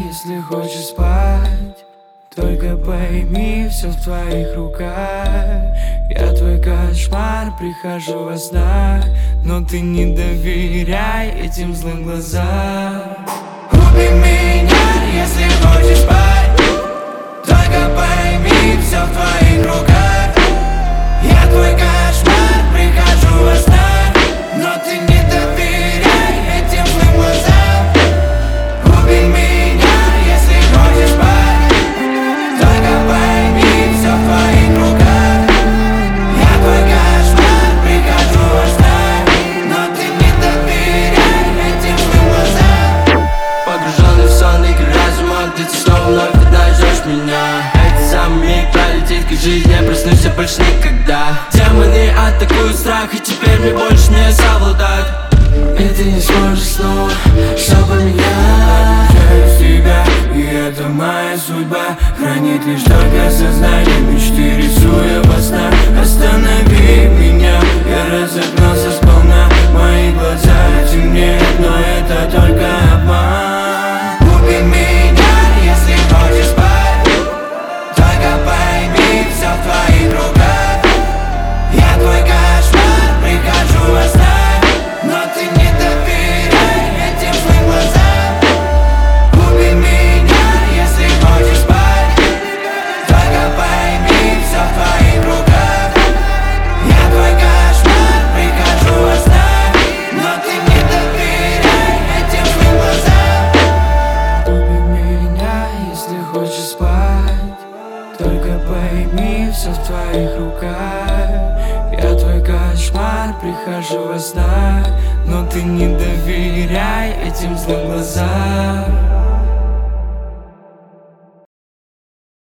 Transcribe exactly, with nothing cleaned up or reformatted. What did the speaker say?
если хочешь спать. Только пойми, все в твоих руках. Я твой кошмар, прихожу во снах. Но ты не доверяй этим злым глазам. Убей меня, если хочешь спать. Только пойми, все в твоих руках. Я твой кошмар, прихожу во снах. Но ты не доверяй этим злым глазам. Убей меня, если хочешь спать. Только пойми, все в твоих руках. Я твой кошмар, прихожу во снах. Но ты не доверяй этим злым глазам. Погруженный в сон игры разума, где ты снова вновь одна ждешь меня. Этот самый миг пролетит, как жизнь, я проснусь, я больше никогда. Демоны атакуют страх, и теперь мне больше не совладать. И ты не сможешь снова что поменять. Через тебя, и это моя судьба. Хранит лишь только сознание, мечты рисуя во снах. Останови меня, я разогнался сполна. Мои глаза темнеют, но это только обман. Убей меня, если хочешь спать. Только пойми, все в твоих руках. Я твой кошмар, прихожу во снах. Но ты не доверяй этим злым глазам. Убей меня, если хочешь спать. Только пойми, все в твоих руках. Я твой кошмар, прихожу во снах. Но ты не доверяй этим злым глазам. Убей меня, если хочешь спать. Только пойми, все в твоих руках. Я твой кошмар, прихожу во снах. Но ты не доверяй этим злым глазам.